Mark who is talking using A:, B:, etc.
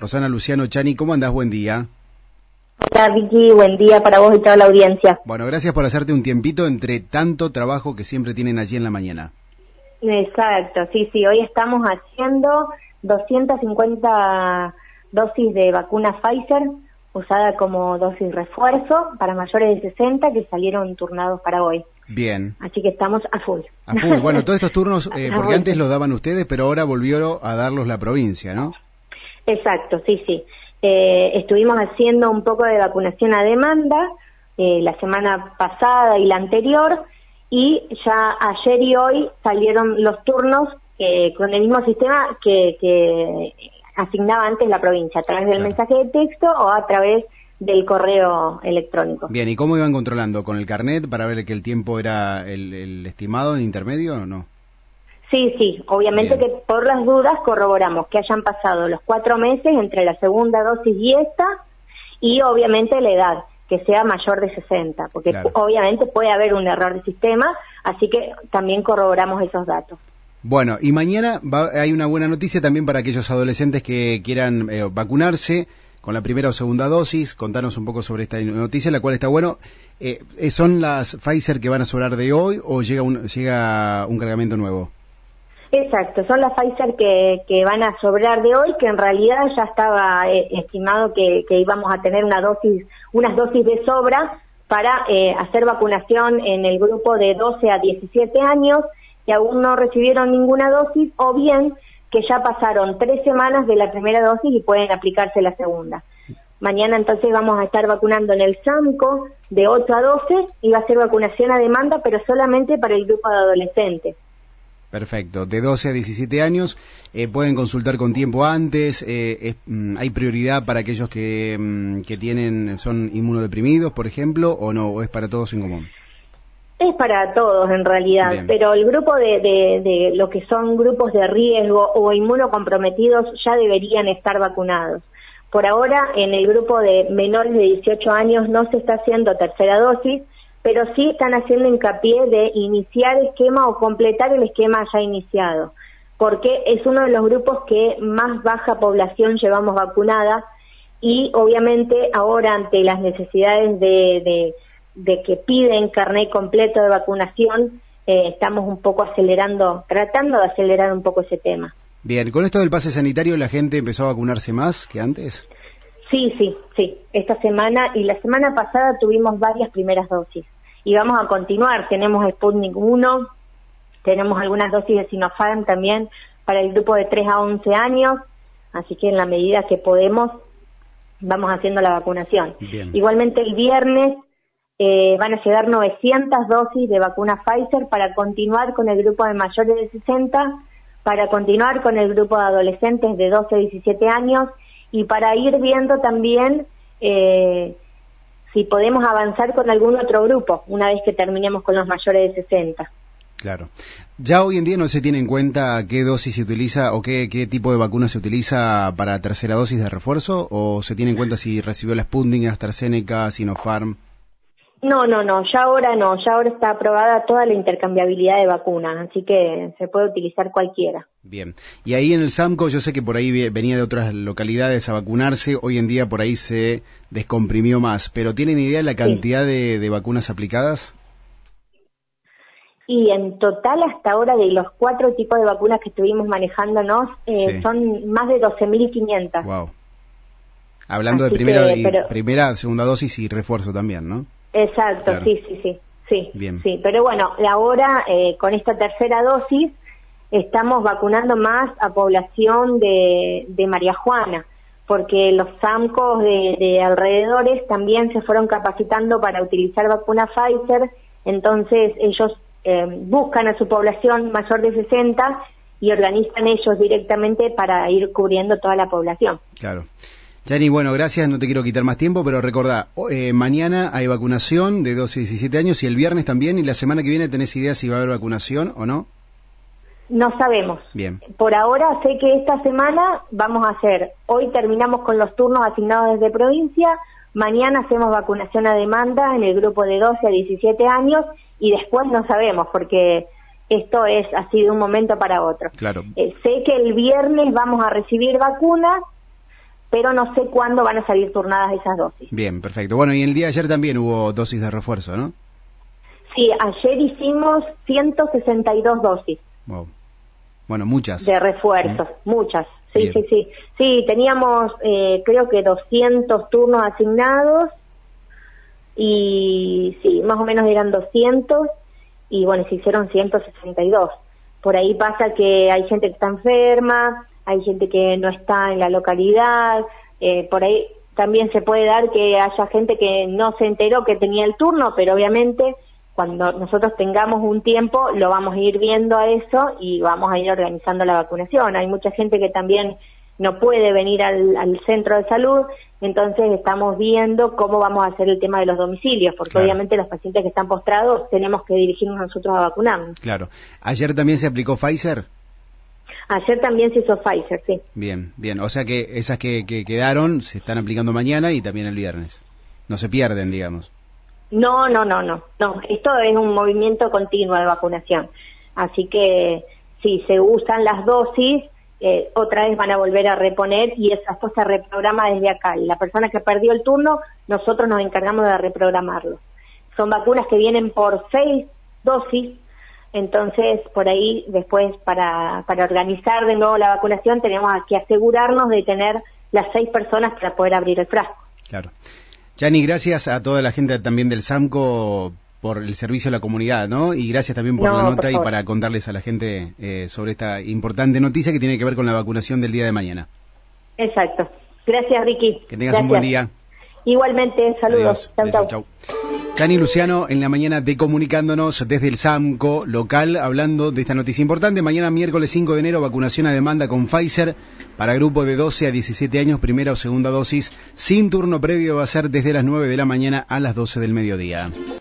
A: Rosana, Luciano, Chani, ¿cómo andás? Buen día.
B: Hola Vicky, buen día para vos y toda la audiencia.
A: Bueno, gracias por hacerte un tiempito entre tanto trabajo que siempre tienen allí en la mañana.
B: Exacto, sí, hoy estamos haciendo 250 dosis de vacuna Pfizer, usada como dosis refuerzo para mayores de 60 que salieron turnados para hoy.
A: Bien.
B: Así que estamos a full.
A: A full. Bueno, todos estos turnos, porque antes los daban ustedes, pero ahora volvió a darlos la provincia, ¿no?
B: Exacto, sí. Estuvimos haciendo un poco de vacunación a demanda la semana pasada y la anterior, y ya ayer y hoy salieron los turnos con el mismo sistema que asignaba antes la provincia, a través del mensaje de texto o a través del correo electrónico.
A: Bien, ¿y cómo iban controlando? ¿Con el carnet para ver que el tiempo era el estimado en intermedio o no?
B: Sí, obviamente. Bien. Que por las dudas corroboramos que hayan pasado los 4 meses entre la segunda dosis y esta, y obviamente la edad, que sea mayor de 60, porque claro, obviamente puede haber un error de sistema, así que también corroboramos esos datos.
A: Bueno, y mañana hay una buena noticia también para aquellos adolescentes que quieran vacunarse con la primera o segunda dosis. Contanos un poco sobre esta noticia, la cual está bueno. ¿Son las Pfizer que van a sobrar de hoy o llega un cargamento nuevo?
B: Exacto, son las Pfizer que van a sobrar de hoy, que en realidad ya estaba estimado que íbamos a tener unas dosis de sobra para hacer vacunación en el grupo de 12 a 17 años, que aún no recibieron ninguna dosis, o bien que ya pasaron 3 semanas de la primera dosis y pueden aplicarse la segunda. Mañana entonces vamos a estar vacunando en el SAMCO de 8 a 12, y va a ser vacunación a demanda, pero solamente para el grupo de adolescentes.
A: Perfecto, de 12 a 17 años, pueden consultar con tiempo antes, ¿hay prioridad para aquellos que son inmunodeprimidos, por ejemplo, o no, o es para todos en común?
B: Es para todos en realidad. Bien. Pero el grupo de lo que son grupos de riesgo o inmunocomprometidos ya deberían estar vacunados. Por ahora, en el grupo de menores de 18 años no se está haciendo tercera dosis, pero sí están haciendo hincapié de iniciar esquema o completar el esquema ya iniciado, porque es uno de los grupos que más baja población llevamos vacunada, y obviamente ahora ante las necesidades de que piden carnet completo de vacunación, estamos un poco tratando de acelerar un poco ese tema.
A: Bien, con esto del pase sanitario, ¿la gente empezó a vacunarse más que antes?
B: Sí. Esta semana y la semana pasada tuvimos varias primeras dosis. Y vamos a continuar. Tenemos Sputnik 1, tenemos algunas dosis de Sinopharm también para el grupo de 3 a 11 años. Así que en la medida que podemos, vamos haciendo la vacunación. Bien. Igualmente el viernes van a llegar 900 dosis de vacuna Pfizer para continuar con el grupo de mayores de 60, para continuar con el grupo de adolescentes de 12 a 17 años, y para ir viendo también si podemos avanzar con algún otro grupo una vez que terminemos con los mayores de 60. Claro.
A: Ya hoy en día no se tiene en cuenta qué dosis se utiliza o qué tipo de vacuna se utiliza para tercera dosis de refuerzo, o se tiene en cuenta si recibió la Sputnik, AstraZeneca, Sinopharm.
B: No, ya ahora está aprobada toda la intercambiabilidad de vacunas, así que se puede utilizar cualquiera.
A: Bien, y ahí en el SAMCO, yo sé que por ahí venía de otras localidades a vacunarse, hoy en día por ahí se descomprimió más, pero ¿tienen idea de la cantidad de vacunas aplicadas?
B: Y en total hasta ahora, de los 4 tipos de vacunas que estuvimos manejándonos, son más de 12.500.
A: Wow. Hablando de primera, segunda dosis y refuerzo también, ¿no?
B: Exacto, claro. Sí. Bien. Sí, pero bueno, ahora con esta tercera dosis estamos vacunando más a población de María Juana, porque los SAMCOs de alrededores también se fueron capacitando para utilizar vacuna Pfizer, entonces ellos buscan a su población mayor de 60 y organizan ellos directamente para ir cubriendo toda la población.
A: Claro. Chani, bueno, gracias, no te quiero quitar más tiempo, pero recordá, mañana hay vacunación de 12 a 17 años y el viernes también, y la semana que viene, ¿tenés idea si va a haber vacunación o no?
B: No sabemos.
A: Bien.
B: Por ahora sé que esta semana vamos a hacer, hoy terminamos con los turnos asignados desde provincia, mañana hacemos vacunación a demanda en el grupo de 12 a 17 años, y después no sabemos, porque esto es así de un momento para otro.
A: Claro.
B: Sé que el viernes vamos a recibir vacunas, pero no sé cuándo van a salir turnadas esas dosis.
A: Bien, perfecto. Bueno, y el día de ayer también hubo dosis de refuerzo, ¿no?
B: Sí, ayer hicimos 162 dosis.
A: Wow. Bueno, muchas.
B: De refuerzos, muchas. Sí,
A: Bien.
B: sí, sí. Sí, teníamos creo que 200 turnos asignados y sí, más o menos eran 200 y bueno, se hicieron 162. Por ahí pasa que hay gente que está enferma, hay gente que no está en la localidad, por ahí también se puede dar que haya gente que no se enteró que tenía el turno, pero obviamente cuando nosotros tengamos un tiempo lo vamos a ir viendo a eso y vamos a ir organizando la vacunación. Hay mucha gente que también no puede venir al centro de salud, entonces estamos viendo cómo vamos a hacer el tema de los domicilios, porque
A: claro,
B: obviamente los pacientes que están postrados tenemos que dirigirnos nosotros a vacunarnos.
A: Claro. ¿Ayer también se aplicó Pfizer?
B: Ayer también se hizo Pfizer, sí.
A: Bien, bien. O sea que esas que quedaron se están aplicando mañana y también el viernes. No se pierden, digamos.
B: No, esto es un movimiento continuo de vacunación, así que si se usan las dosis, otra vez van a volver a reponer y eso después se reprograma desde acá, y la persona que perdió el turno, nosotros nos encargamos de reprogramarlo. Son vacunas que vienen por 6 dosis, entonces por ahí después para organizar de nuevo la vacunación tenemos que asegurarnos de tener las 6 personas para poder abrir el frasco.
A: Claro. Gianni, gracias a toda la gente también del SAMCO por el servicio a la comunidad, ¿no? Y gracias también por la nota y para contarles a la gente sobre esta importante noticia que tiene que ver con la vacunación del día de mañana.
B: Exacto. Gracias, Ricky.
A: Que tengas un buen día.
B: Igualmente, saludos.
A: Chau, chau. Gianni Luciano en la mañana de Comunicándonos desde el SAMCO local, hablando de esta noticia importante. Mañana miércoles 5 de enero, vacunación a demanda con Pfizer para grupo de 12 a 17 años, primera o segunda dosis, sin turno previo, va a ser desde las 9 de la mañana a las 12 del mediodía.